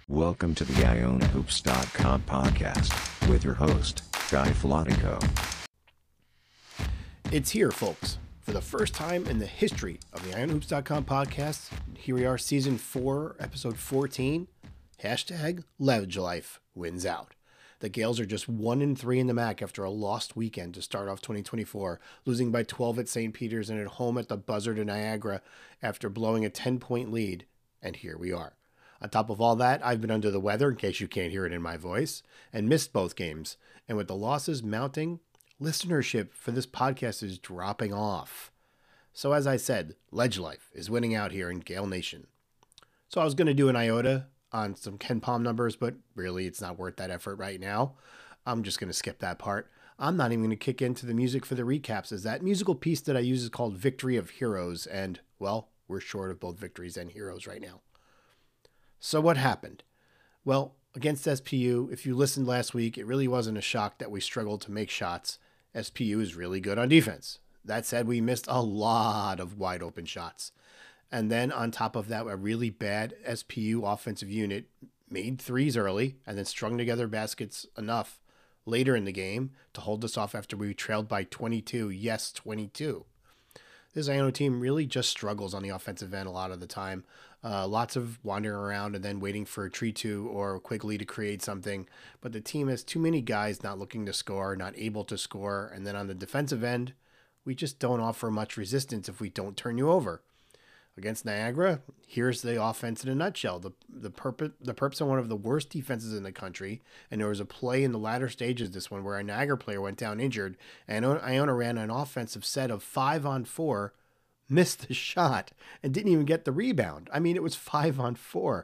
Welcome to the IonaHoops.com podcast with your host, Guy Flatico. It's here, folks. For the first time in the history of the IonaHoops.com podcast, here we are, Season 4, Episode 14. Hashtag Ledge Life wins out. The Gales are just 1-3 in the MAC after a lost weekend to start off 2024, losing by 12 at St. Peter's and at home at the buzzer to Niagara after blowing a 10-point lead. And here we are. On top of all that, I've been under the weather, in case you can't hear it in my voice, and missed both games. And with the losses mounting, listenership for this podcast is dropping off. So as I said, Ledge Life is winning out here in Gale Nation. So I was going to do an IOTA on some KenPom numbers, but really it's not worth that effort right now. I'm just going to skip that part. I'm not even going to kick into the music for the recaps, as that musical piece that I use is called Victory of Heroes, and, well, we're short of both victories and heroes right now. So what happened? Well, against SPU, if you listened last week, it really wasn't a shock that we struggled to make shots. SPU is really good on defense. That said, we missed a lot of wide open shots. And then on top of that, a really bad SPU offensive unit made threes early and then strung together baskets enough later in the game to hold us off after we trailed by 22. Yes, 22. This Iona team really just struggles on the offensive end a lot of the time. Lots of wandering around and then waiting for a Tritu or Quigley to create something. But the team has too many guys not looking to score, not able to score. And then on the defensive end, we just don't offer much resistance if we don't turn you over. Against Niagara, here's the offense in a nutshell. The Perps are one of the worst defenses in the country, and there was a play in the latter stages of this one where a Niagara player went down injured, and Iona ran an offensive set of 5-on-4, missed the shot, and didn't even get the rebound. I mean, it was 5-on-4.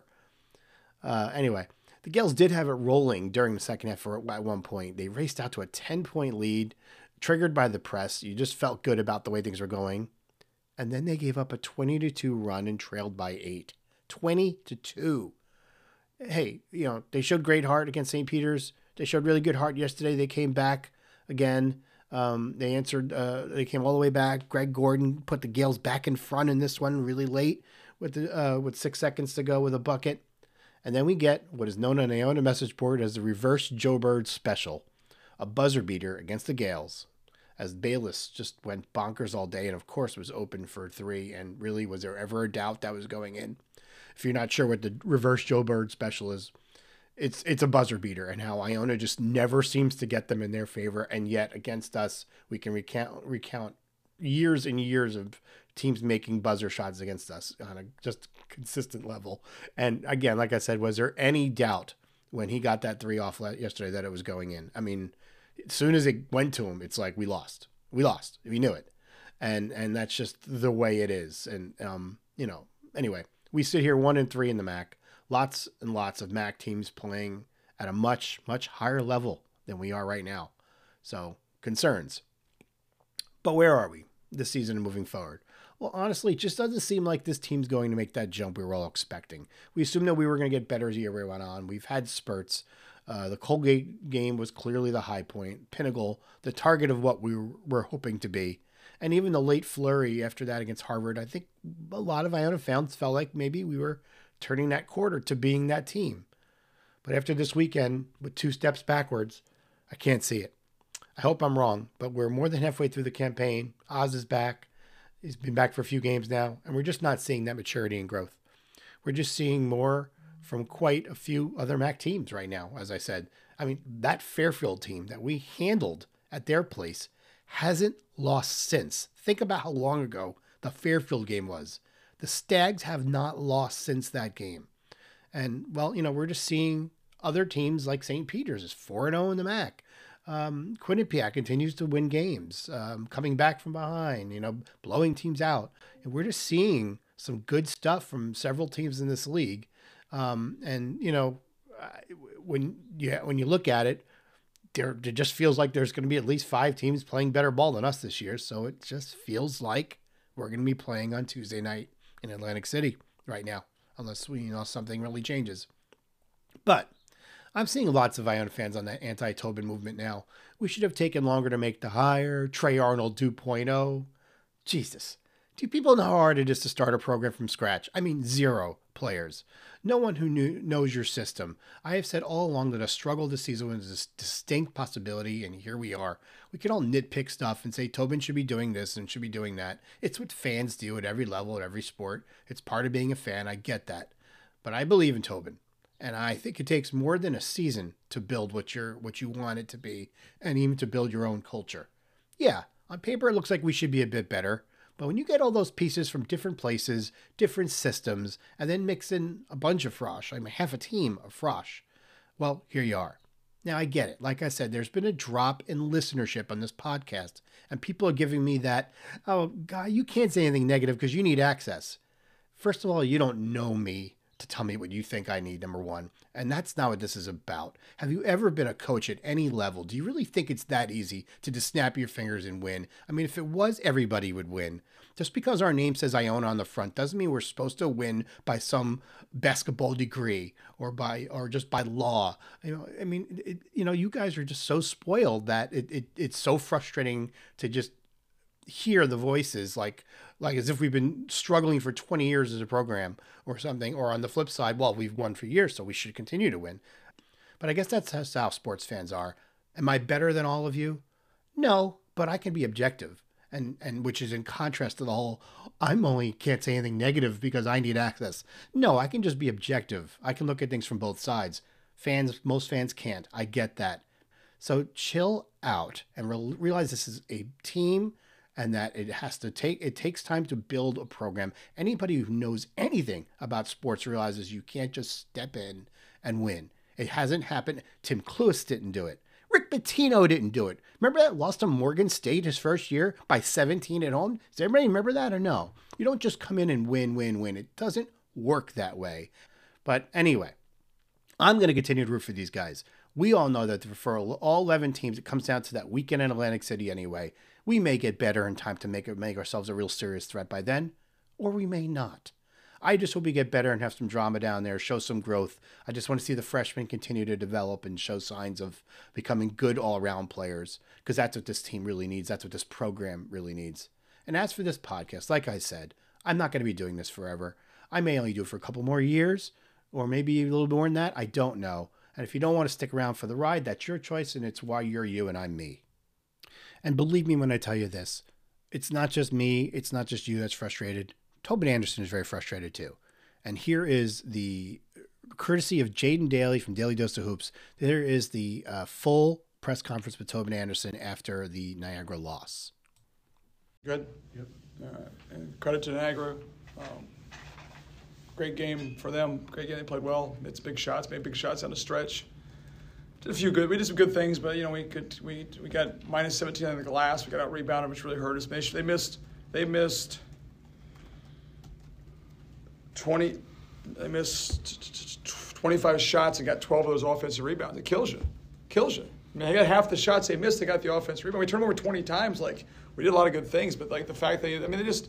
Anyway, the Gales did have it rolling during the second half at one point. They raced out to a 10-point lead, triggered by the press. You just felt good about the way things were going. And then they gave up a 20-2 run and trailed by 8. 20-2. Hey, they showed great heart against St. Peter's. They showed really good heart yesterday. They came back again. They answered. They came all the way back. Greg Gordon put the Gales back in front in this one really late with 6 seconds to go with a bucket. And then we get what is known on the Iona message board as the reverse Joe Bird special, a buzzer beater against the Gales, as Bayless just went bonkers all day and, of course, was open for 3. And really, was there ever a doubt that was going in? If you're not sure what the reverse Joe Bird special is, it's a buzzer beater, and how Iona just never seems to get them in their favor. And yet, against us, we can recount years and years of teams making buzzer shots against us on a just consistent level. And again, like I said, was there any doubt when he got that 3 off yesterday that it was going in? I mean, as soon as it went to him, it's like we lost. We knew it. And that's just the way it is. And, anyway, we sit here 1-3 in the MAC. Lots and lots of MAC teams playing at a much, much higher level than we are right now. So, concerns. But where are we this season and moving forward? Well, honestly, it just doesn't seem like this team's going to make that jump we were all expecting. We assumed that we were going to get better as the year went on. We've had spurts. The Colgate game was clearly the high point, pinnacle, the target of what we were hoping to be. And even the late flurry after that against Harvard, I think a lot of Iona fans felt like maybe we were turning that quarter to being that team. But after this weekend, with 2 steps backwards, I can't see it. I hope I'm wrong, but we're more than halfway through the campaign. Oz is back. He's been back for a few games now, and we're just not seeing that maturity and growth. We're just seeing more from quite a few other MAC teams right now, as I said. I mean, that Fairfield team that we handled at their place hasn't lost since. Think about how long ago the Fairfield game was. The Stags have not lost since that game. And, well, we're just seeing other teams like St. Peter's is 4-0 in the MAC. Quinnipiac continues to win games, coming back from behind, blowing teams out. And we're just seeing some good stuff from several teams in this league. When you look at it, it just feels like there's going to be at least 5 teams playing better ball than us this year. So it just feels like we're going to be playing on Tuesday night in Atlantic City right now, unless something really changes. But I'm seeing lots of Iona fans on that anti-Tobin movement now. We should have taken longer to make the hire. Trey Arnold 2.0. Jesus. Do people know how hard it is to start a program from scratch? I mean, 0 players. No one who knows your system. I have said all along that a struggle this season was a distinct possibility, and here we are. We can all nitpick stuff and say Tobin should be doing this and should be doing that. It's what fans do at every level, at every sport. It's part of being a fan. I get that. But I believe in Tobin. And I think it takes more than a season to build what you want it to be, and even to build your own culture. Yeah, on paper it looks like we should be a bit better. But when you get all those pieces from different places, different systems, and then mix in a bunch of Frosh, I mean half a team of Frosh, well, here you are. Now I get it. Like I said, there's been a drop in listenership on this podcast, and people are giving me that, oh, God, you can't say anything negative because you need access. First of all, you don't know me to tell me what you think I need, number one. And that's not what this is about. Have you ever been a coach at any level? Do you really think it's that easy to just snap your fingers and win? I mean, if it was, everybody would win. Just because our name says Iona on the front doesn't mean we're supposed to win by some basketball degree or just by law. I mean, you guys are just so spoiled that it's so frustrating to just hear the voices like as if we've been struggling for 20 years as a program or something, or on the flip side, well, we've won for years, so we should continue to win. But I guess that's how sports fans are. Am I better than all of you? No, but I can be objective, and which is in contrast to the whole, I'm only can't say anything negative because I need access. No, I can just be objective. I can look at things from both sides. Most fans can't. I get that. So chill out and realize this is a team, and that it takes time to build a program. Anybody who knows anything about sports realizes you can't just step in and win. It hasn't happened. Tim Cluess didn't do it. Rick Pitino didn't do it. Remember that? Lost to Morgan State his first year by 17 at home. Does everybody remember that or no? You don't just come in and win. It doesn't work that way. But anyway, I'm going to continue to root for these guys. We all know that for all 11 teams, it comes down to that weekend in Atlantic City anyway. We may get better in time to make ourselves a real serious threat by then, or we may not. I just hope we get better and have some drama down there, show some growth. I just want to see the freshmen continue to develop and show signs of becoming good all-around players, because that's what this team really needs. That's what this program really needs. And as for this podcast, like I said, I'm not going to be doing this forever. I may only do it for a couple more years, or maybe a little more than that. I don't know. And if you don't want to stick around for the ride, that's your choice, and it's why you're you and I'm me. And believe me when I tell you this, it's not just me, it's not just you that's frustrated. Tobin Anderson is very frustrated too. And here is the courtesy of Jaden Daly from Daily Dose of Hoops. There is the full press conference with Tobin Anderson after the Niagara loss. Good. Yep. And credit to Niagara. Great game for them. Great game. They played well. Made big shots on the stretch. We did some good things, but we got minus 17 on the glass. We got out rebounded, which really hurt us. They missed 25 shots and got 12 of those offensive rebounds. It kills you. I mean, I got half the shots they missed. They got the offensive rebound. We turned them over 20 times. Like, we did a lot of good things, but like the fact that they just,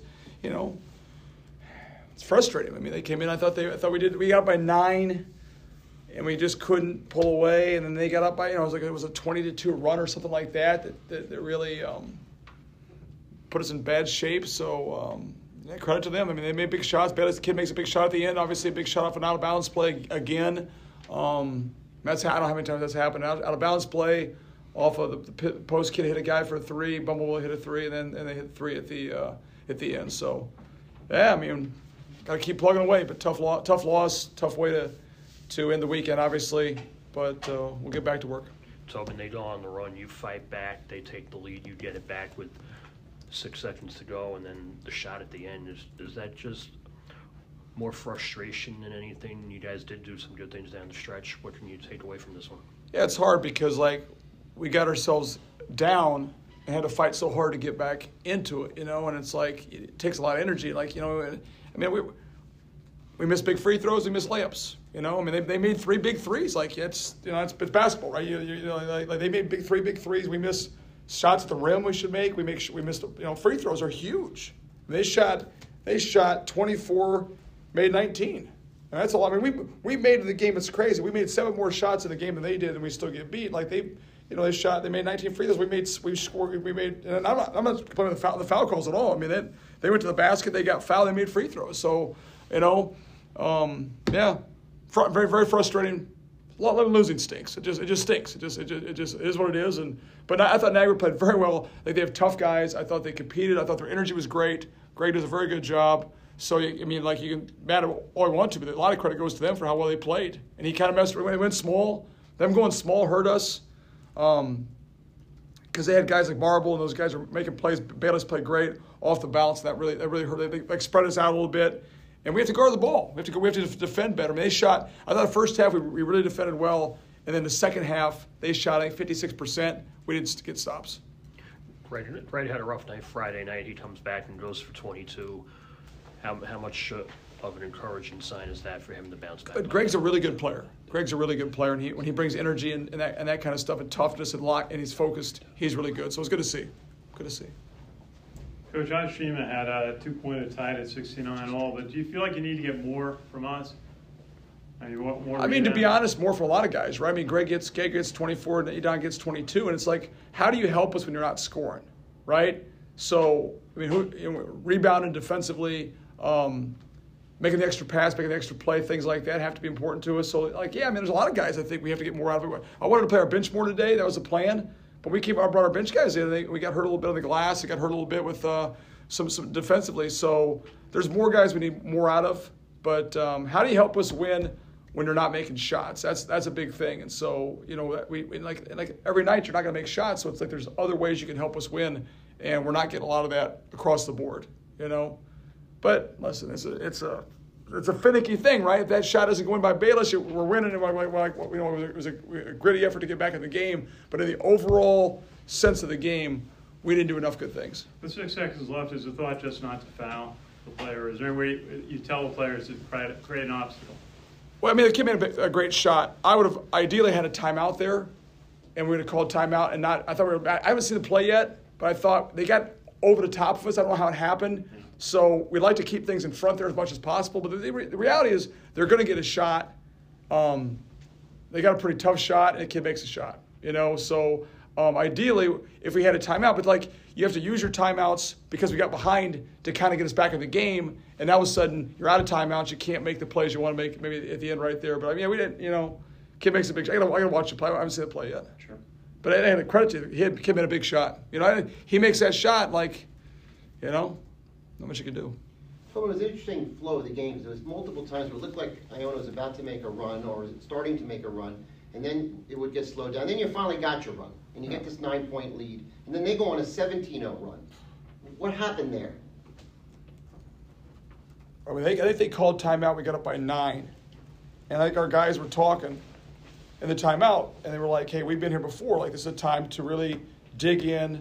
it's frustrating. I mean, they came in. I thought we got up by 9. And we just couldn't pull away, and then they got up by, it was a 20-2 run or something like that really put us in bad shape. So credit to them. I mean, they made big shots. Bailey's kid makes a big shot at the end. Obviously, a big shot off an out-of-bounds play again. I don't know how many times that's happened. Out-of-bounds play off of the post kid hit a guy for a 3. Bumblebee hit a 3, and then they hit 3 at the end. So, yeah, I mean, got to keep plugging away. But tough loss, tough way to end the weekend, obviously, but we'll get back to work. Tobin, they go on the run, you fight back, they take the lead, you get it back with 6 seconds to go, and then the shot at the end. Is that just more frustration than anything? You guys did do some good things down the stretch. What can you take away from this one? Yeah, it's hard because, we got ourselves down and had to fight so hard to get back into it, and it's it takes a lot of energy. We missed big free throws, we missed layups. They made 3 big threes. It's basketball, right? They made three big threes. We missed shots at the rim. We missed. Free throws are huge. They shot 24, made 19. And that's a lot. I mean, we made the game. It's crazy. We made 7 more shots in the game than they did, and we still get beat. They made 19 free throws. We scored. And I'm not complaining the foul calls at all. I mean, they went to the basket. They got fouled. They made free throws. So, Yeah, very, very frustrating. A lot of losing stinks. It just stinks. It just is what it is. But I thought Niagara played very well. Like, they have tough guys. I thought they competed. I thought their energy was great. Greg does a very good job. So, I mean, like, you can mad at all you want to, but a lot of credit goes to them for how well they played. And he kind of messed when they went small. Them going small hurt us because they had guys like Marble and those guys were making plays. Bayless played great off the bounce. That really hurt. They like spread us out a little bit. And we have to guard the ball. We have to defend better. I mean, they shot. I thought the first half we really defended well, and then the second half they shot, I think, 56%. We didn't get stops. Right had a rough night Friday night. He comes back and goes for 22. How much of an encouraging sign is that for him to bounce back? But Greg's a really good player. And when he brings energy and that kind of stuff and toughness and lock and he's focused, he's really good. So it's good to see. Coach, Shima had a 2-pointer tied at 69 all, but do you feel like you need to get more from us? I mean, what more? I mean, to be honest, more from a lot of guys, right? I mean, Greg gets 24, and Edon gets 22, and it's like, how do you help us when you're not scoring, right? So, I mean, rebounding defensively, making the extra pass, making the extra play, things like that have to be important to us. So, like, yeah, I mean, there's a lot of guys I think we have to get more out of it. I wanted to play our bench more today. That was the plan. But we brought our bench guys in. We got hurt a little bit on the glass. We got hurt a little bit with some defensively. So there's more guys we need more out of. But how do you help us win when you're not making shots? That's a big thing. And so, you know, we like every night you're not going to make shots. So it's like there's other ways you can help us win, and we're not getting a lot of that across the board, you know. But listen, it's a finicky thing, right? If that shot isn't going by Bayless, we're winning. And it was a gritty effort to get back in the game. But in the overall sense of the game, we didn't do enough good things. With 6 seconds left, is the thought just not to foul the player? Is there any way you tell the players to create an obstacle? Well, I mean, the kid made a great shot. I would have ideally had a timeout there, and we would have called timeout. And I haven't seen the play yet, but I thought they got over the top of us. I don't know how it happened. So we'd like to keep things in front there as much as possible. But the reality is they're going to get a shot. They got a pretty tough shot, and the kid makes a shot. You know, so ideally, if we had a timeout, but like you have to use your timeouts because we got behind to kind of get us back in the game. And all of a sudden, you're out of timeouts. You can't make the plays you want to make maybe at the end right there. But I mean, we didn't. You know, kid makes a big shot. I gotta watch the play. I haven't seen the play yet. Sure. But I had a credit to him. Kid made a big shot. You know, he makes that shot like, you know. Not much you can do. So it was an interesting flow of the game because there was multiple times where it looked like Iona was about to make a run or was starting to make a run, and then it would get slowed down. Then you finally got your run, and you get this 9-point lead, and then they go on a 17-0 run. What happened there? I mean, I think they called timeout. We got up by 9, and I think our guys were talking in the timeout, and they were like, "Hey, we've been here before. Like, this is a time to really dig in,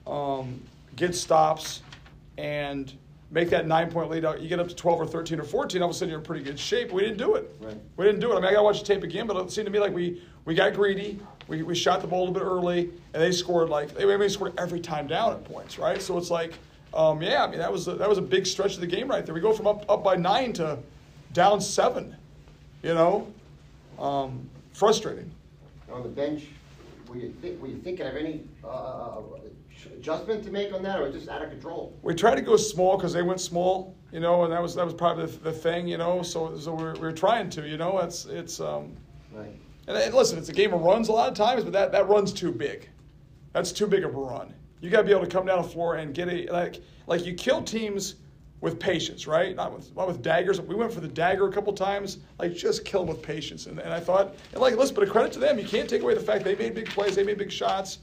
get stops, and." Make that 9-point lead out. You get up to 12 or 13 or 14, all of a sudden you're in pretty good shape. We didn't do it. Right. We didn't do it. I mean, I got to watch the tape again, but it seemed to me like we got greedy. We shot the ball a little bit early, and they scored they scored every time down at points, right? So it's like, yeah, I mean, that was a big stretch of the game right there. We go from up by 9 to down 7, you know? Frustrating. On the bench, were you thinking of any adjustment to make on that, or just out of control? We tried to go small because they went small, you know, and that was probably the thing, you know. So we were trying to, you know. It's right. And listen, it's a game of runs a lot of times, but that run's too big. That's too big of a run. You got to be able to come down the floor and get like you kill teams with patience, right? Not with daggers. We went for the dagger a couple times. Like, just kill them with patience. And I thought, and like, listen, but a credit to them. You can't take away the fact they made big plays, they made big shots.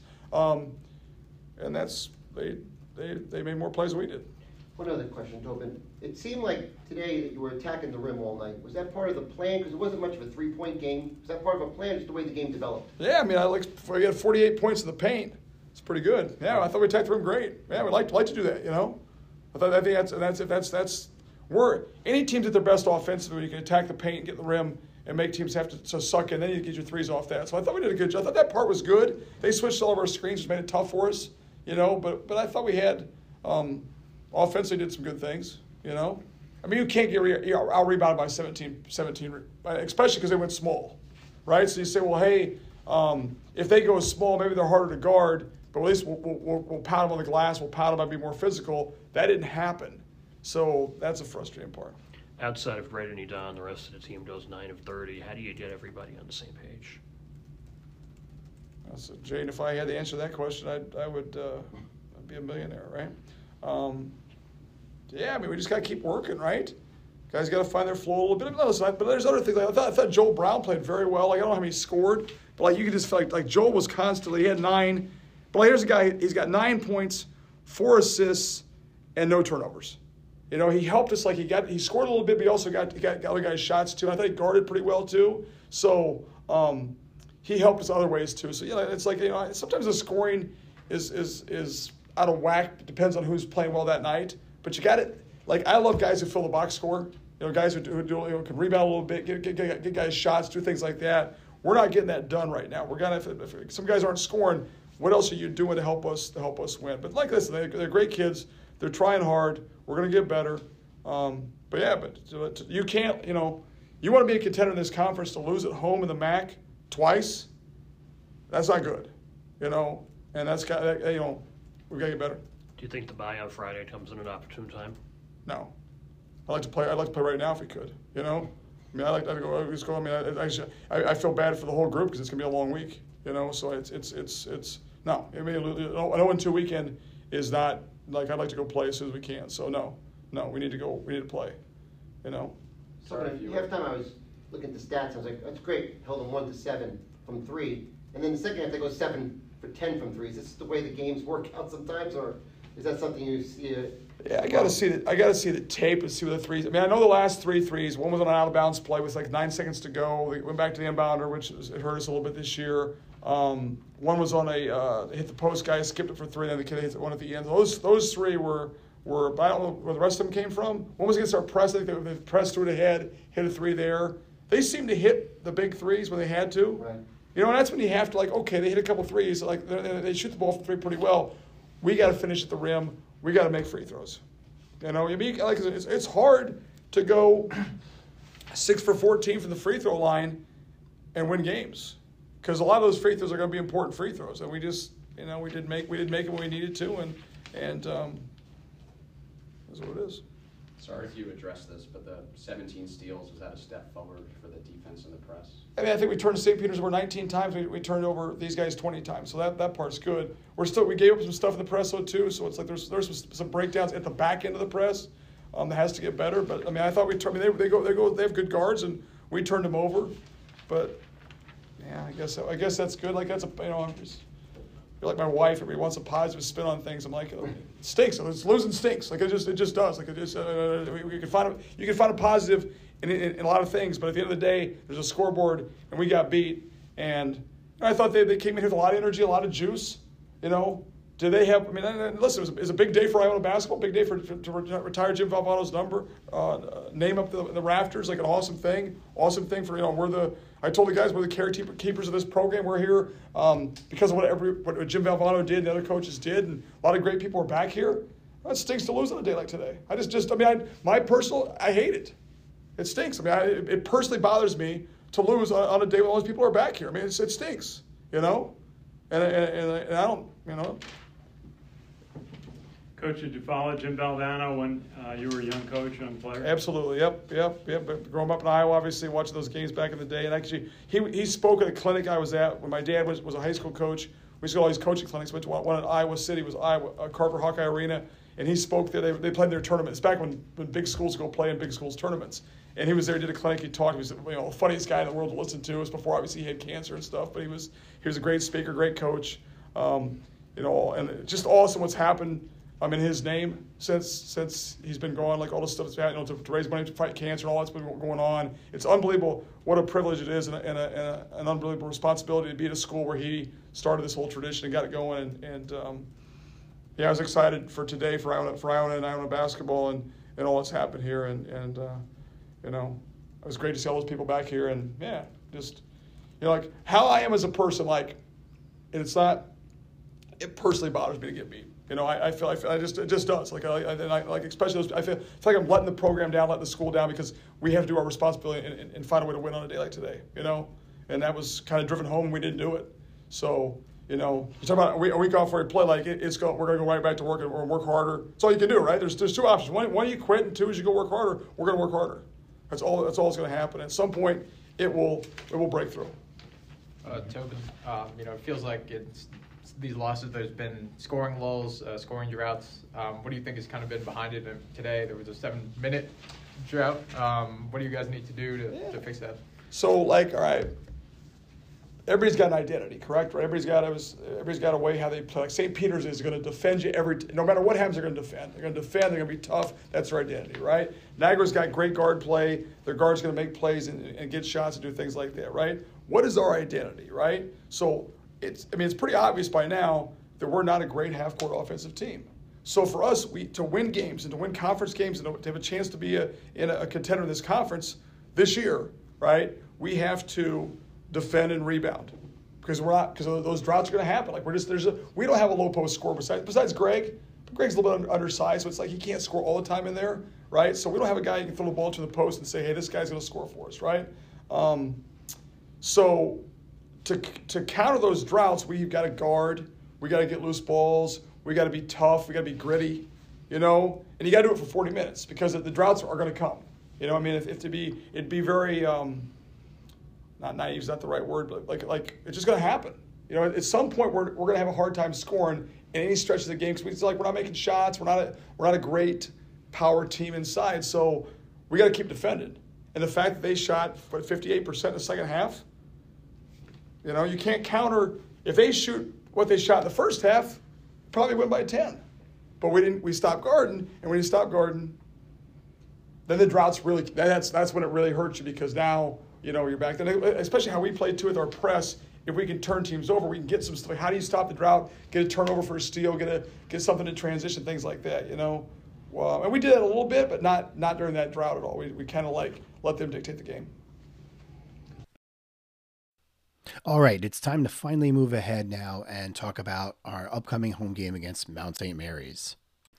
And that's they made more plays than we did. One other question, Tobin. It seemed like today that you were attacking the rim all night. Was that part of the plan? Because it wasn't much of a 3-point game. Was that part of a plan, just the way the game developed? Yeah, I mean, we had 48 points in the paint. It's pretty good. Yeah, I thought we attacked the rim great. Yeah, we'd like to do that, you know. I think that's any team's at their best offensively when you can attack the paint and get the rim and make teams have to suck in. Then you get your threes off that. So I thought we did a good job. I thought that part was good. They switched all of our screens, which made it tough for us. You know, but I thought we had offensively did some good things, you know. I mean, you can't get out-rebounded by 17, especially because they went small, right? So you say, well, hey, if they go small, maybe they're harder to guard, but at least we'll pound them on the glass, we'll pound them and be more physical. That didn't happen. So that's a frustrating part. outside of Brandon Edon, the rest of the team does 9 of 30. How do you get everybody on the same page? So, Jane, if I had the answer to that question, I would I'd be a millionaire, right? Yeah, I mean, we just got to keep working, right? Guys got to find their flow a little bit. But there's other things. Like I thought Joel Brown played very well. Like, I don't know how many he scored, but like you could just feel like Joel was constantly. He had 9. But like, here's a guy. He's got 9 points, 4 assists, and no turnovers. You know, he helped us. Like he scored a little bit, but he also got other guys' shots too. And I thought he guarded pretty well too. So he helped us other ways too. So it's like, sometimes the scoring is out of whack. It depends on who's playing well that night. But you got it. Like, I love guys who fill the box score. Guys who can rebound a little bit, get guys shots, do things like that. We're not getting that done right now. We're gonna. If some guys aren't scoring, what else are you doing to help us win? But like this, they're great kids. They're trying hard. We're gonna get better. But you can't. You want to be a contender in this conference to lose at home in the MAC twice. That's not good. And that's got. We gotta get better. Do you think the bye on Friday comes in an opportune time? No. I'd like to play right now if we could. I mean, I'd go. I mean, I feel bad for the whole group because it's gonna be a long week. So it's no. I mean, an 0-2 weekend is not like I'd like to go play as soon as we can. So no, we need to go. We need to play. So at halftime, I was looking at the stats. I was like, that's great. Held them 1-7 from 3, and then the second half they go 7 for 10 from 3. Is this the way the games work out sometimes, or is that something you see? Yeah, I got to see the tape and see what the threes. I mean, I know the last 3 threes. One was on an out of bounds play with like 9 seconds to go. They went back to the inbounder, which it hurt us a little bit this year. One was on a hit the post guy, skipped it for 3, and then the kid hit one at the end. Those 3 were. I don't know where the rest of them came from. One was against our press. I think they pressed through it ahead, hit a 3 there. They seemed to hit the big threes when they had to. Right. And that's when you have to okay, they hit a couple threes. Like they shoot the ball from 3 pretty well. We got to finish at the rim. We got to make free throws. It's hard to go 6 for 14 from the free throw line and win games because a lot of those free throws are going to be important free throws, and we just we did make it when we needed to, and that's what it is. Sorry if you addressed this, but the 17 steals, was that a step forward for the defense and the press? I mean, I think we turned St. Peter's over 19 times. We turned over these guys 20 times, so that part's good. We gave up some stuff in the press though too, so it's like there's some breakdowns at the back end of the press that has to get better. But I mean, I thought they have good guards and we turned them over, but yeah, I guess that's good. Like that's you're like my wife. Everybody wants a positive spin on things. I'm like, it stinks. It's losing stinks. Like it just does. Like it just you can find a positive in a lot of things, but at the end of the day, there's a scoreboard, and we got beat. And I thought they came in here with a lot of energy, a lot of juice. Do they have? I mean, listen, it was a big day for Iona basketball. Big day to retire Jim Valvano's number, name up the rafters, like an awesome thing. Awesome thing for I told the guys we're the carekeepers of this program. We're here because of what Jim Valvano did and the other coaches did, and a lot of great people are back here. It stinks to lose on a day like today. I hate it. It stinks. I mean, it personally bothers me to lose on a day when all those people are back here. I mean, it stinks, and I don't, Coach, did you follow Jim Valvano when you were a young coach, young player? Absolutely, yep. But growing up in Iowa, obviously, watching those games back in the day. And actually, he spoke at a clinic I was at when my dad was a high school coach. We used to go to all these coaching clinics. Went to one in Iowa City, was Carver Hawkeye Arena. And he spoke there. They played their tournaments. Back when big schools go play in big schools tournaments. And he was there, did a clinic. He talked. He was the funniest guy in the world to listen to. It was before, obviously, he had cancer and stuff. But he was a great speaker, great coach. And just awesome what's happened in his name since he's been gone, like all this stuff that's happened, to raise money to fight cancer and all that's been going on. It's unbelievable what a privilege it is and an unbelievable responsibility to be at a school where he started this whole tradition and got it going. And I was excited for today for Iona and Iona basketball and all that's happened here. And it was great to see all those people back here. And like how I am as a person, like, and it personally bothers me to get beat. It just does. Like especially those, I feel like I'm letting the program down, letting the school down because we have to do our responsibility and find a way to win on a day like today. And that was kind of driven home and we didn't do it. So, You know, you talk about a week off where you play like we're going to go right back to work and work harder. That's all you can do, right? There's two options. One, you quit, and two is you go work harder. We're going to work harder. That's all that's going to happen. At some point, it will break through. Tobin, it feels like these losses. There's been scoring lulls, scoring droughts. What do you think has kind of been behind it? And today there was a 7-minute drought. What do you guys need to do to fix that? So, all right. Everybody's got an identity, correct? Right? Everybody's got a way how they play. Like St. Peter's is going to defend you no matter what happens. They're going to defend. They're going to defend. They're going to be tough. That's their identity, right? Niagara's got great guard play. Their guard's going to make plays and get shots and do things like that, right? What is our identity, right? So it's pretty obvious by now that we're not a great half-court offensive team. So for us, to win games and to win conference games and to have a chance to be in a contender in this conference this year, right? We have to defend and rebound because those droughts are going to happen. Like we don't have a low post scorer besides Greg. But Greg's a little bit undersized, so it's like he can't score all the time in there, right? So we don't have a guy who can throw the ball to the post and say, hey, this guy's going to score for us, right? So to counter those droughts, we've got to guard. We got to get loose balls. We got to be tough. We got to be gritty, and you got to do it for 40 minutes because the droughts are going to come. It'd be very not naive is not the right word, but like it's just going to happen. At some point we're going to have a hard time scoring in any stretch of the game because we're not making shots. We're not a great power team inside, so we got to keep defending. And the fact that they shot 58% in the second half, you can't counter if they shoot what they shot in the first half. Probably win by 10, but we stopped guarding, and when you stop guarding, then the droughts really that's when it really hurts you because now. You're back then, especially how we play too with our press. If we can turn teams over, we can get some stuff. How do you stop the drought? Get a turnover for a steal. Get something in transition, things like that. Well, and we did that a little bit, but not during that drought at all. We kind of let them dictate the game. All right, it's time to finally move ahead now and talk about our upcoming home game against Mount St. Mary's.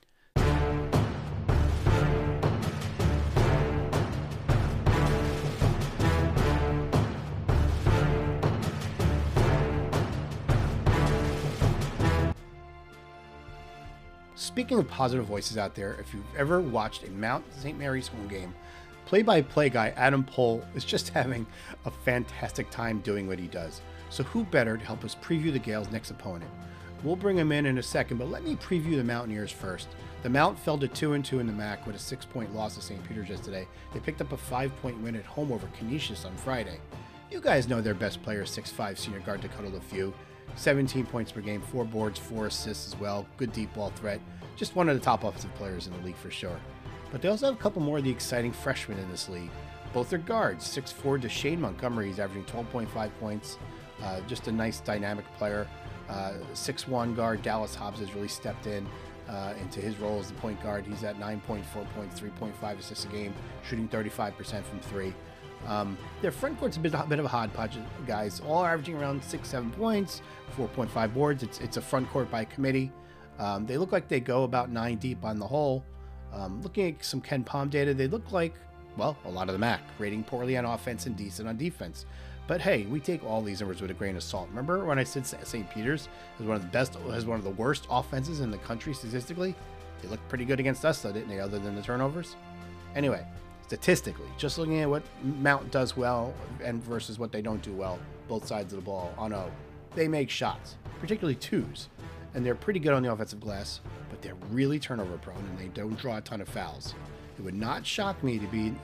Speaking of positive voices out there, if you've ever watched a Mount St. Mary's home game, play-by-play guy Adam Pohl is just having a fantastic time doing what he does. So who better to help us preview the Gales' next opponent? We'll bring him in a second, but let me preview the Mountaineers first. The Mount fell to 2-2 in the MAC with a 6-point loss to St. Peter's yesterday. They picked up a 5-point win at home over Canisius on Friday. You guys know their best player, 6'5" senior guard Dakota LeFew. 17 points per game, 4 boards, 4 assists as well. Good deep ball threat. Just one of the top offensive players in the league for sure. But they also have a couple more of the exciting freshmen in this league. Both are guards. 6'4" Deshane Montgomery is averaging 12.5 points. Just a nice dynamic player. 6'1" guard Dallas Hobbs has really stepped into his role as the point guard. He's at 9.4 points, 3.5 assists a game, shooting 35% from 3. Their front court's a bit of a hodgepodge of guys, all averaging around 6-7 points, 4.5 boards. It's a front court by committee. They look like they go about 9 deep on the whole. Looking at some Ken Palm data, they look like, well, a lot of the MAC, rating poorly on offense and decent on defense. But hey, we take all these numbers with a grain of salt. Remember when I said St. Peter's is one of the worst offenses in the country statistically? They looked pretty good against us though, didn't they, other than the turnovers? Anyway, statistically, just looking at what Mount does well and versus what they don't do well, both sides of the ball on O, they make shots, particularly twos. And they're pretty good on the offensive glass, but they're really turnover prone and they don't draw a ton of fouls. It would not shock me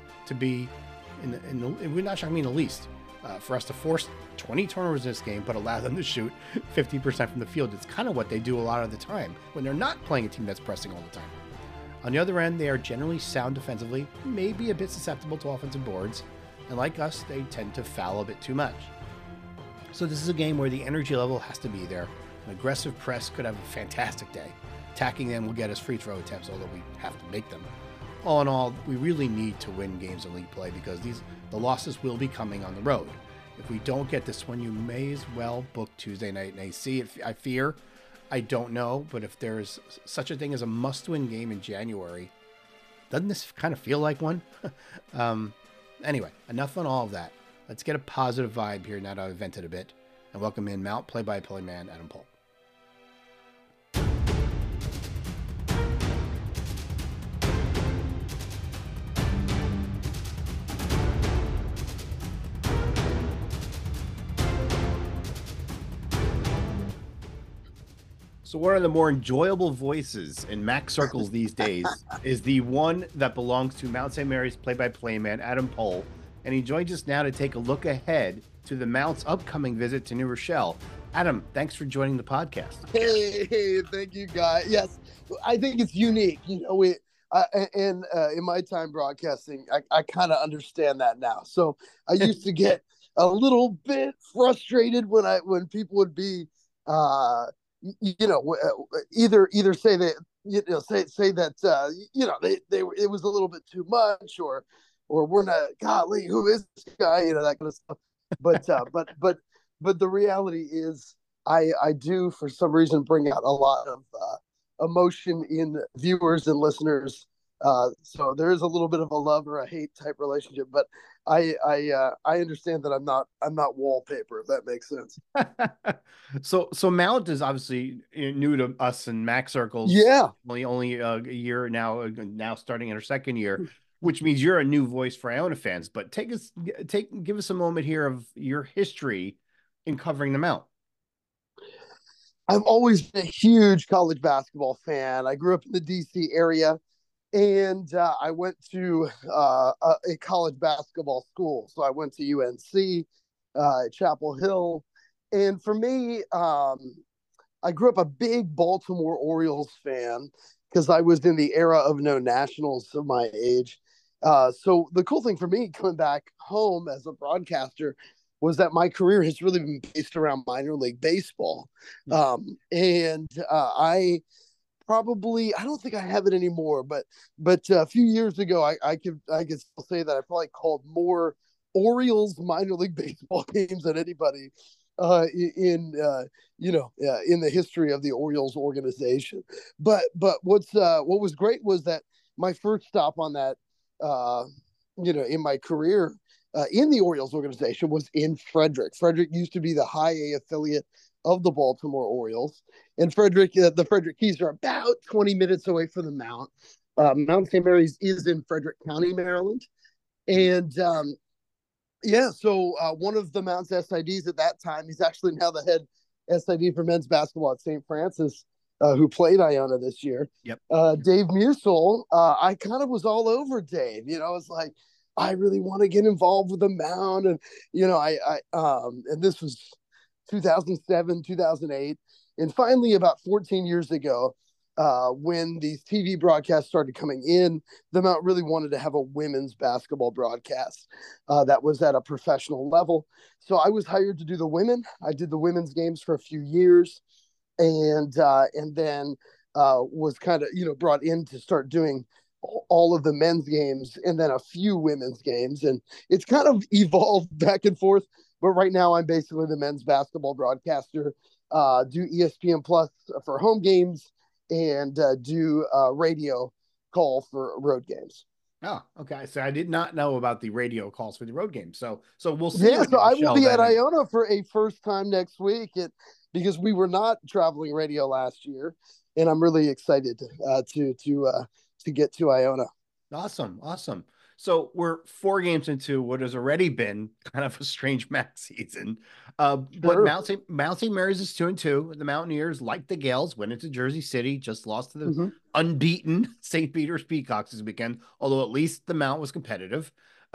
it would not shock me in the least for us to force 20 turnovers in this game, but allow them to shoot 50% from the field. It's kind of what they do a lot of the time when they're not playing a team that's pressing all the time. On the other end, they are generally sound defensively, maybe a bit susceptible to offensive boards, and like us, they tend to foul a bit too much. So this is a game where the energy level has to be there. An aggressive press could have a fantastic day. Attacking them will get us free throw attempts, although we have to make them. All in all, we really need to win games in league play because the losses will be coming on the road. If we don't get this one, you may as well book Tuesday night in AC. I fear, I don't know, but if there's such a thing as a must-win game in January, doesn't this kind of feel like one? Anyway, enough on all of that. Let's get a positive vibe here now that I've vented a bit. and welcome in Mount play-by-play man Adam Polk. So one of the more enjoyable voices in Mac circles these days is the one that belongs to Mount St. Mary's play-by-play man, Adam Pohl, and he joins us now to take a look ahead to the Mount's upcoming visit to New Rochelle. Adam, thanks for joining the podcast. Hey, thank you, guys. Yes, I think it's unique. You know, in my time broadcasting, I kind of understand that now. So I used to get a little bit frustrated when people would be, either say that say that it was a little bit too much, or we're not, golly, who is this guy, that kind of stuff. But the reality is I do for some reason bring out a lot of emotion in viewers and listeners. So there is a little bit of a love or a hate type relationship, but I understand that I'm not wallpaper, if that makes sense. So Mount is obviously new to us in Mac circles. Yeah, only a year now starting in our second year, which means you're a new voice for Iona fans. But give us a moment here of your history in covering the Mount. I've always been a huge college basketball fan. I grew up in the DC area, and I went to a college basketball school. So I went to UNC, Chapel Hill. And for me, I grew up a big Baltimore Orioles fan because I was in the era of no nationals of my age. So the cool thing for me coming back home as a broadcaster was that my career has really been based around minor league baseball. I don't think I have it anymore, but a few years ago, I could still say that I probably called more Orioles minor league baseball games than anybody in the history of the Orioles organization. But what was great was that my first stop on that, in my career in the Orioles organization was in Frederick. Frederick used to be the high A affiliate of the Baltimore Orioles. And Frederick, the Frederick Keys are about 20 minutes away from the Mount. Mount St. Mary's is in Frederick County, Maryland. And so one of the Mount's SIDs at that time, he's actually now the head SID for men's basketball at St. Francis, who played Iona this year. Yep. Dave Musel, I kind of was all over Dave. I was like, I really want to get involved with the Mount. And, and this was 2007, 2008. And finally, about 14 years ago, when these TV broadcasts started coming in, the Mount really wanted to have a women's basketball broadcast that was at a professional level. So I was hired to do the women. I did the women's games for a few years, and then was kind of brought in to start doing all of the men's games and then a few women's games. And it's kind of evolved back and forth. But right now, I'm basically the men's basketball broadcaster. Do ESPN Plus for home games and do radio call for road games. Oh, okay. So I did not know about the radio calls for the road games. So we'll see. Yeah, so I will be at Iona for a first time next week because we were not traveling radio last year, and I'm really excited to get to Iona. Awesome. So we're 4 games into what has already been kind of a strange Mac season. But Mount St. Mary's is 2-2. The Mountaineers, like the Gales, went into Jersey City, just lost to the unbeaten St. Peter's Peacocks this weekend, although at least the Mount was competitive.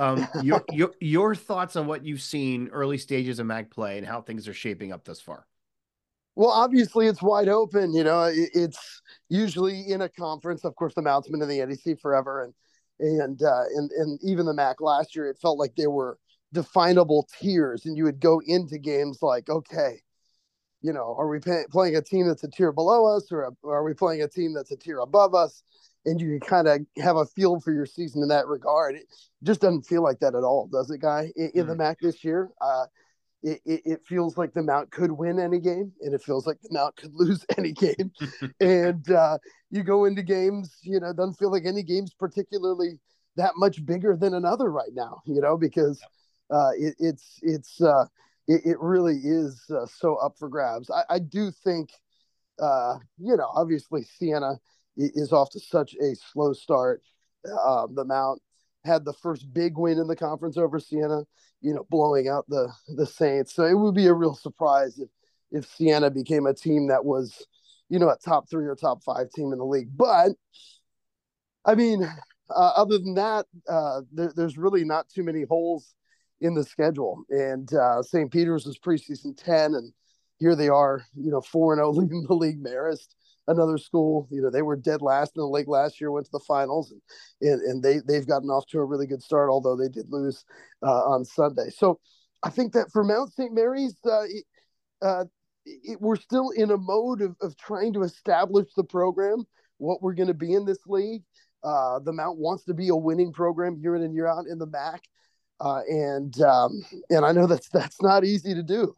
Your thoughts on what you've seen early stages of Mac play and how things are shaping up thus far? Well, obviously it's wide open. It's usually in a conference. Of course, the Mount's been in the NEC forever, and even the MAC last year, it felt like there were definable tiers, and you would go into games like, okay, are we playing a team that's a tier below us, or are we playing a team that's a tier above us? And you can kind of have a feel for your season in that regard. It just doesn't feel like that at all, does it, Guy? In the MAC this year, it feels like the Mount could win any game, and it feels like the Mount could lose any game. And you go into games, it doesn't feel like any game's particularly that much bigger than another right now, because it's it really is so up for grabs. I do think, obviously Siena is off to such a slow start. The Mount had the first big win in the conference over Siena, blowing out the Saints. So it would be a real surprise if Siena became a team that was, a top 3 or top 5 team in the league. But I mean, other than that, there's really not too many holes in the schedule. And St. Peter's was preseason 10, and here they are, 4-0 leading the league. Marist, another school, they were dead last in the league last year, went to the finals, and they've gotten off to a really good start, although they did lose on Sunday. So I think that for Mount St. Mary's, we're still in a mode of trying to establish the program, what we're going to be in this league. The Mount wants to be a winning program year in and year out in the MAC. And I know that's not easy to do.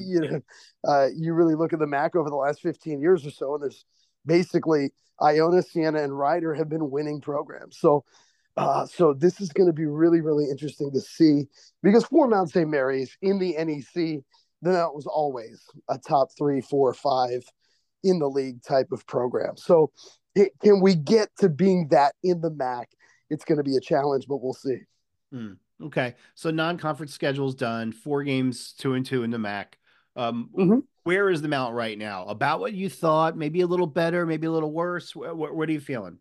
You really look at the MAC over the last 15 years or so, and there's basically Iona, Siena, and Rider have been winning programs. So this is going to be really, really interesting to see, because for Mount St. Mary's in the NEC, the Mount was always a top 3, 4, 5 in the league type of program. So can we get to being that in the MAC? It's going to be a challenge, but we'll see. Okay. So non-conference schedule's done, 4 games, 2-2 in the MAC. Where is the Mount right now? About what you thought? Maybe a little better, maybe a little worse. What are you feeling?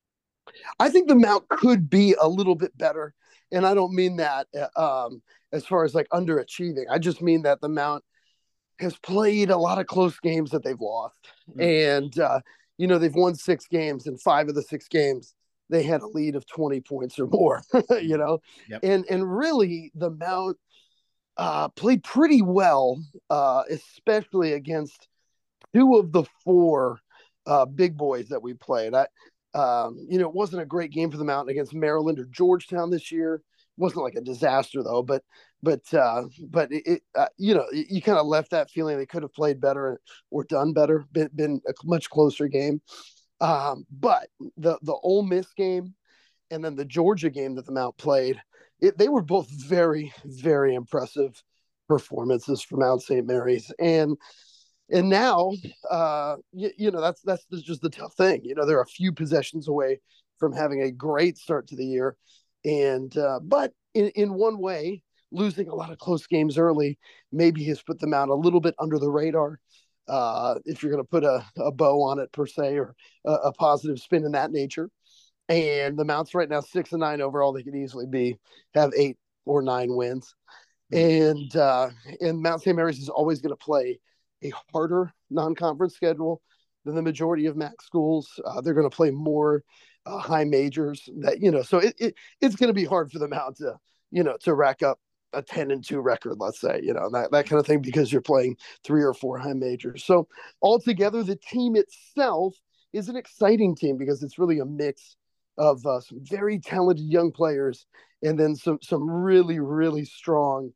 I think the Mount could be a little bit better. And I don't mean that as far as like underachieving. I just mean that the Mount has played a lot of close games that they've lost. And, they've won 6 games, and 5 of the 6 games, they had a lead of 20 points or more, Yep. And really the Mount played pretty well, especially against 2 of the 4 big boys that we played. It wasn't a great game for the Mount against Maryland or Georgetown this year. It wasn't like a disaster though, but it you kind of left that feeling they could have played better or done better, been a much closer game. But the Ole Miss game and then the Georgia game that the Mount played, they were both very, very impressive performances for Mount St. Mary's. And now, that's just the tough thing. They're a few possessions away from having a great start to the year. And but in one way, losing a lot of close games early maybe has put the Mount a little bit under the radar. If you're going to put a bow on it per se, or a positive spin in that nature. And the Mount's right now 6-9 overall. They could easily have 8 or 9 wins. And Mount St. Mary's is always going to play a harder non-conference schedule than the majority of MAC schools. They're going to play more high majors so it's going to be hard for the Mount to rack up a 10-2 record, let's say, that kind of thing, because you're playing 3 or 4 high majors. So altogether, the team itself is an exciting team because it's really a mix of some very talented young players and then some really, really strong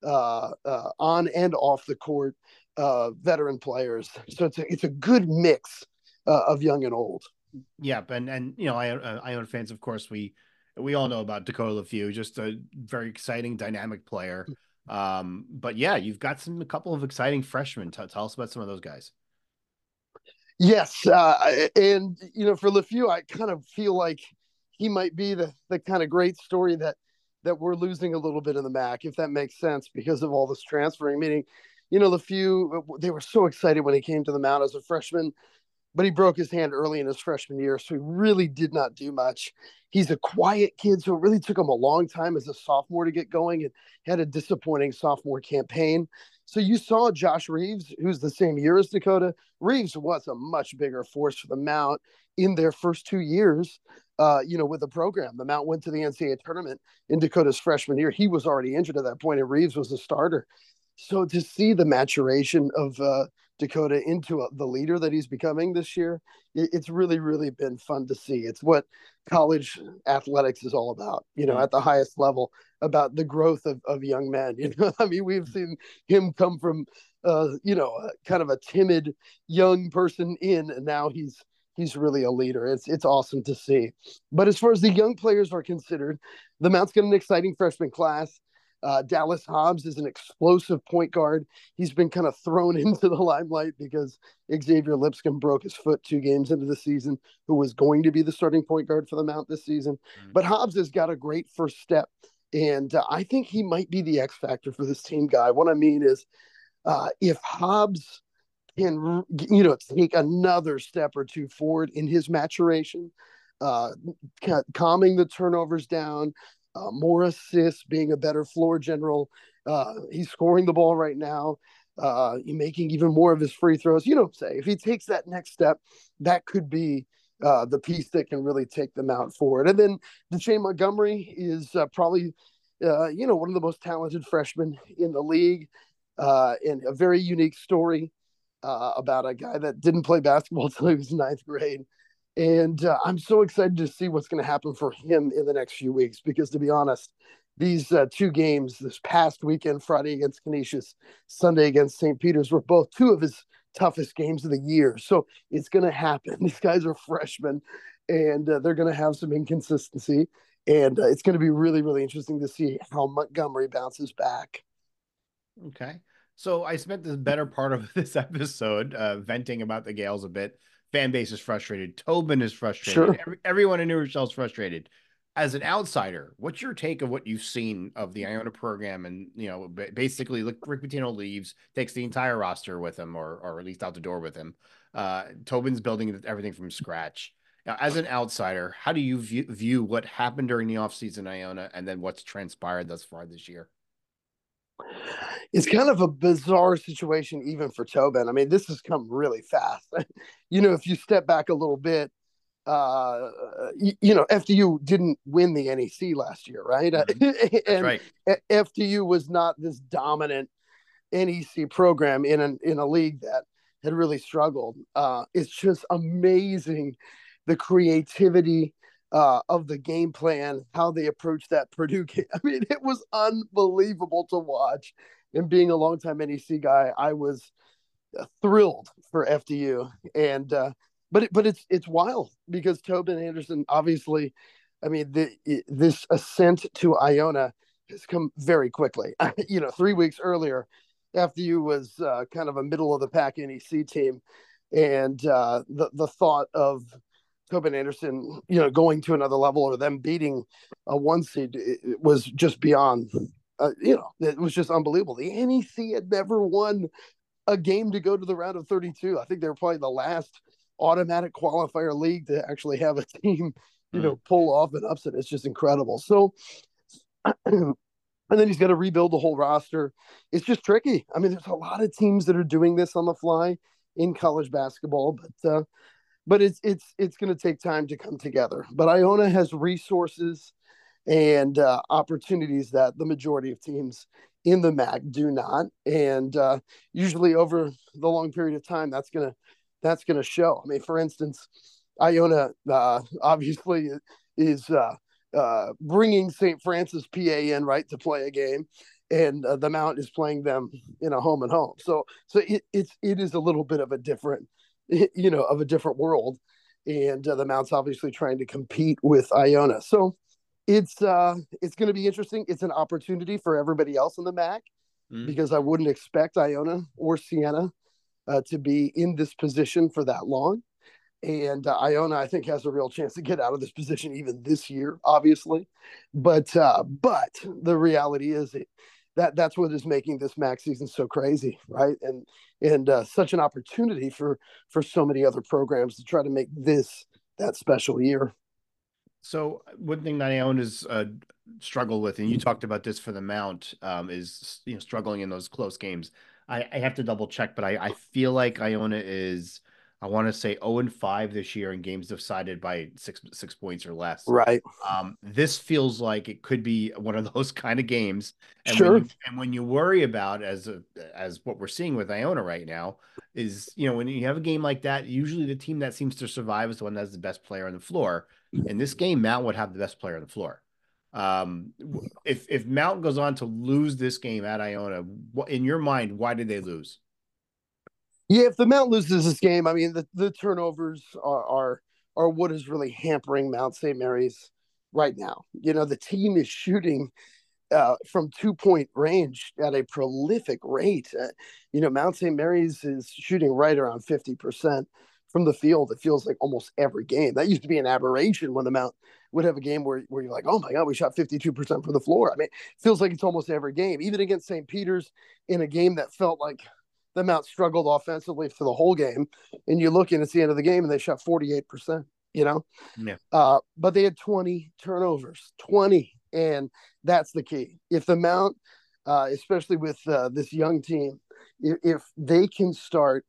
on and off the court veteran players. So it's a good mix of young and old. Yep. And Iona fans, of course, we all know about Dakota LeFew, just a very exciting, dynamic player. But yeah, you've got a couple of exciting freshmen. Tell us about some of those guys. Yes. And for LeFew, I kind of feel like he might be the kind of great story that we're losing a little bit in the MAC, if that makes sense, because of all this transferring. Meaning, LeFew, they were so excited when he came to the Mount as a freshman, but he broke his hand early in his freshman year, so he really did not do much. He's a quiet kid, so it really took him a long time as a sophomore to get going, and had a disappointing sophomore campaign. So you saw Josh Reeves, who's the same year as Dakota. Reeves was a much bigger force for the Mount in their first 2 years, with the program. The Mount went to the NCAA tournament in Dakota's freshman year. He was already injured at that point, and Reeves was a starter. So to see the maturation of Dakota into the leader that he's becoming this year, it's really, really been fun to see. It's what college athletics is all about, at the highest level, about the growth of young men. I mean, we've seen him come from, kind of a timid young person and now he's really a leader. It's awesome to see. But as far as the young players are considered, the Mount's got an exciting freshman class. Dallas Hobbs is an explosive point guard. He's been kind of thrown into the limelight because Xavier Lipscomb broke his foot 2 games into the season, who was going to be the starting point guard for the Mount this season. But Hobbs has got a great first step, and I think he might be the X factor for this team, Guy. What I mean is, if Hobbs can, take another step or two forward in his maturation, calming the turnovers down, more assists, being a better floor general. He's scoring the ball right now, making even more of his free throws. If he takes that next step, that could be the piece that can really take them out forward. And then Deshaun Montgomery is probably, one of the most talented freshmen in the league, and a very unique story about a guy that didn't play basketball until he was 9th grade. And I'm so excited to see what's going to happen for him in the next few weeks, because to be honest, these 2 games this past weekend, Friday against Canisius, Sunday against St. Peter's, were both 2 of his toughest games of the year. So it's going to happen. These guys are freshmen, and they're going to have some inconsistency. And it's going to be really, really interesting to see how Montgomery bounces back. Okay. So I spent the better part of this episode venting about the Gales a bit. Fan base is frustrated. Tobin is frustrated. Sure. Everyone in New Rochelle is frustrated. As an outsider, what's your take of what you've seen of the Iona program? And, basically, look, Rick Pitino leaves, takes the entire roster with him, or at least out the door with him. Tobin's building everything from scratch. Now, as an outsider, how do you view what happened during the offseason in Iona, and then what's transpired thus far this year? It's kind of a bizarre situation even for Tobin. I mean, this has come really fast. If you step back a little bit, FDU didn't win the NEC last year, right? Mm-hmm. And right. FDU was not this dominant NEC program in a league that had really struggled. It's just amazing the creativity of the game plan, how they approached that Purdue game. I mean, it was unbelievable to watch. And being a longtime NEC guy, I was thrilled for FDU. And but it's wild because Tobin Anderson, obviously, I mean, this ascent to Iona has come very quickly. 3 weeks earlier, FDU was kind of a middle of the pack NEC team, and the thought of Tobin Anderson, going to another level or them beating a 1 seed, it was just beyond. It was just unbelievable. The NEC had never won a game to go to the round of 32. I think they were probably the last automatic qualifier league to actually have a team, pull off an upset. It's just incredible. So, and then he's got to rebuild the whole roster. It's just tricky. I mean, there's a lot of teams that are doing this on the fly in college basketball, but it's going to take time to come together. But Iona has resources and opportunities that the majority of teams in the MAC do not. And usually over the long period of time, that's going to show. I mean, for instance, Iona obviously is bringing St. Francis PA in, right, to play a game, and the Mount is playing them in a home and home. So it is a little bit of a different, of a different world, and the Mount's obviously trying to compete with Iona. So it's going to be interesting. It's an opportunity for everybody else in the MAC, because I wouldn't expect Iona or Siena to be in this position for that long. And Iona, I think, has a real chance to get out of this position even this year, obviously. But the reality is that's what is making this MAC season so crazy, right? And such an opportunity for so many other programs to try to make this that special year. So one thing that Iona's struggle with, and you talked about this for the Mount, is struggling in those close games. I have to double check, but I feel like Iona is, I want to say 0-5 this year in games decided by six points or less. Right. This feels like it could be one of those kind of games. And sure. When you worry about as what we're seeing with Iona right now is, when you have a game like that, usually the team that seems to survive is the one that has the best player on the floor. In this game, Mount would have the best player on the floor. If Mount goes on to lose this game at Iona, in your mind, why did they lose? Yeah, if the Mount loses this game, I mean, the turnovers are what is really hampering Mount St. Mary's right now. The team is shooting from 2-point range at a prolific rate. Mount St. Mary's is shooting right around 50% from the field. It feels like almost every game. That used to be an aberration when the Mount would have a game where you're like, oh my God, we shot 52% from the floor. I mean, it feels like it's almost every game, even against St. Peter's in a game that felt like the Mount struggled offensively for the whole game. And you look in at the end of the game and they shot 48%, Yeah. But they had 20 turnovers, 20. And that's the key. If the Mount, especially with this young team, if they can start,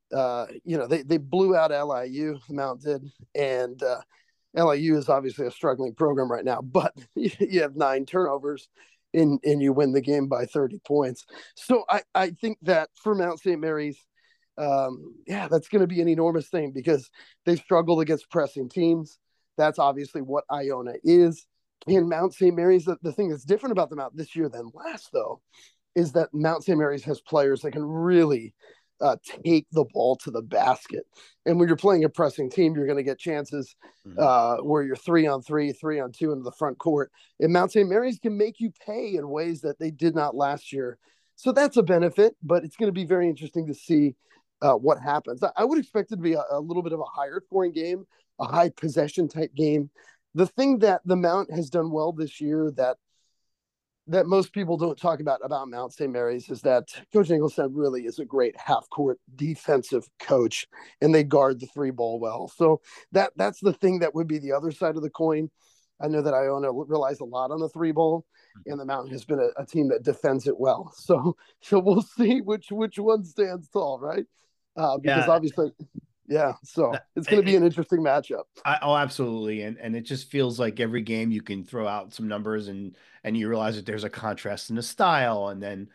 they blew out LIU, the Mount did, and LIU is obviously a struggling program right now, but you have 9 turnovers and you win the game by 30 points. So I think that for Mount St. Mary's, that's going to be an enormous thing because they've struggled against pressing teams. That's obviously what Iona is. And Mount St. Mary's, the thing that's different about the Mount this year than last, though, is that Mount St. Mary's has players that can really take the ball to the basket. And when you're playing a pressing team, you're going to get chances where you're 3-on-3, 3-on-2 into the front court. And Mount St. Mary's can make you pay in ways that they did not last year. So that's a benefit, but it's going to be very interesting to see what happens. I would expect it to be a little bit of a higher scoring game, a high possession type game. The thing that the Mount has done well this year that most people don't talk about Mount St. Mary's is that Coach Ingolstadt really is a great half-court defensive coach, and they guard the 3 ball well. So that's the thing that would be the other side of the coin. I know that Iona relies a lot on the 3 ball, and the Mountain has been a team that defends it well. So we'll see which one stands tall, right? Because obviously – yeah, so it's going to be an interesting matchup. Absolutely, and it just feels like every game you can throw out some numbers and you realize that there's a contrast in the style, and then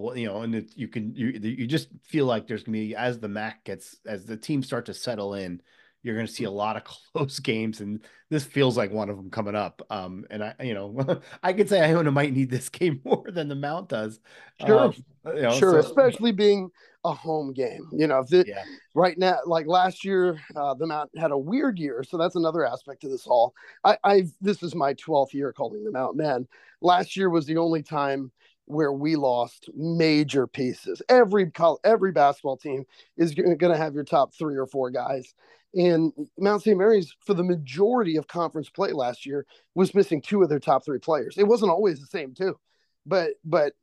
you just feel like there's going to be as the teams start to settle in, you're going to see a lot of close games, and this feels like one of them coming up. And I could say Iona might need this game more than the Mount does. Sure, especially being a home game. Right now, like last year, the Mount had a weird year, so that's another aspect of this all. This is my 12th year calling the Mount. Man, last year was the only time where we lost major pieces. Every basketball team is going to have your top 3 or 4 guys. And Mount St. Mary's, for the majority of conference play last year, was missing 2 of their top 3 players. It wasn't always the same, too. But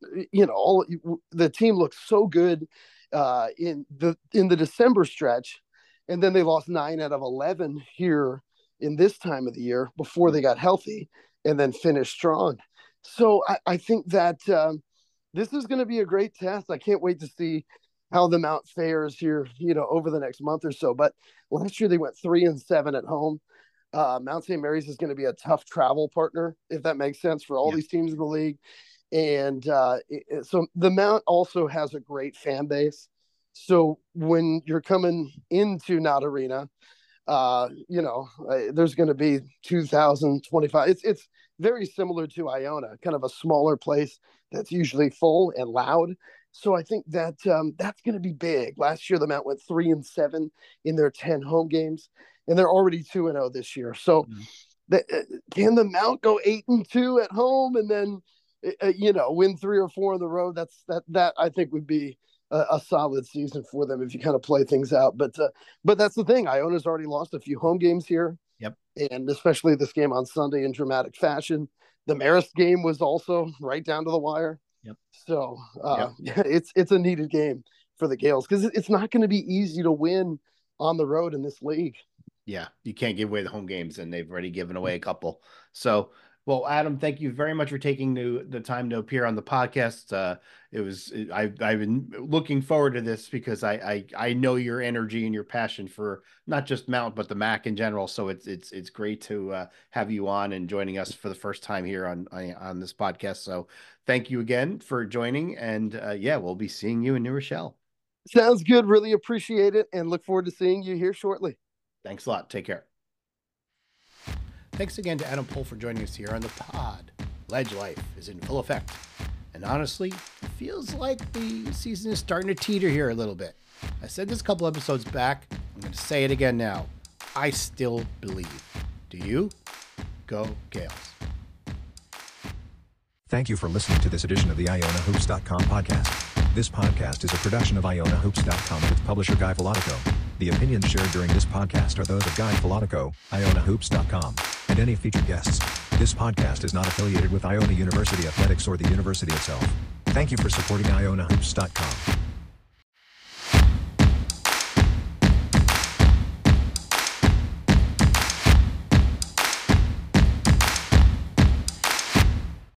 the team looked so good in the December stretch, and then they lost 9 out of 11 here in this time of the year before they got healthy, and then finished strong. So I think that this is going to be a great test. I can't wait to see how the Mount fares here, over the next month or so. But last year they went 3-7 at home. Mount St. Mary's is going to be a tough travel partner, if that makes sense, for all these teams in the league. And so the Mount also has a great fan base. So when you're coming into Knott Arena, there's going to be 2,025. It's very similar to Iona, kind of a smaller place that's usually full and loud. So I think that that's going to be big. Last year, the Mount went 3-7 in their 10 home games, and they're already 2-0 this year. So can the Mount go 8-2 at home and then, win 3 or 4 on the road? That I think would be a solid season for them if you kind of play things out. But that's the thing. Iona's already lost a few home games here. Yep. And especially this game on Sunday in dramatic fashion. The Marist game was also right down to the wire. Yep. So it's a needed game for the Gales because it's not going to be easy to win on the road in this league. Yeah, you can't give away the home games, and they've already given away a couple. So, well, Adam, thank you very much for taking the time to appear on the podcast. I've been looking forward to this because I know your energy and your passion for not just Mount but the MAC in general. So it's great to have you on and joining us for the first time here on this podcast. So thank you again for joining, and we'll be seeing you in New Rochelle. Sounds good. Really appreciate it, and look forward to seeing you here shortly. Thanks a lot. Take care. Thanks again to Adam Pohl for joining us here on the pod. Ledge life is in full effect. And honestly, it feels like the season is starting to teeter here a little bit. I said this a couple episodes back. I'm going to say it again now. I still believe. Do you? Go Gales. Thank you for listening to this edition of the IonaHoops.com podcast. This podcast is a production of IonaHoops.com and its publisher Guy Filatico. The opinions shared during this podcast are those of Guy Filatico, IonaHoops.com, and any featured guests. This podcast is not affiliated with Iona University Athletics or the university itself. Thank you for supporting IonaHoops.com.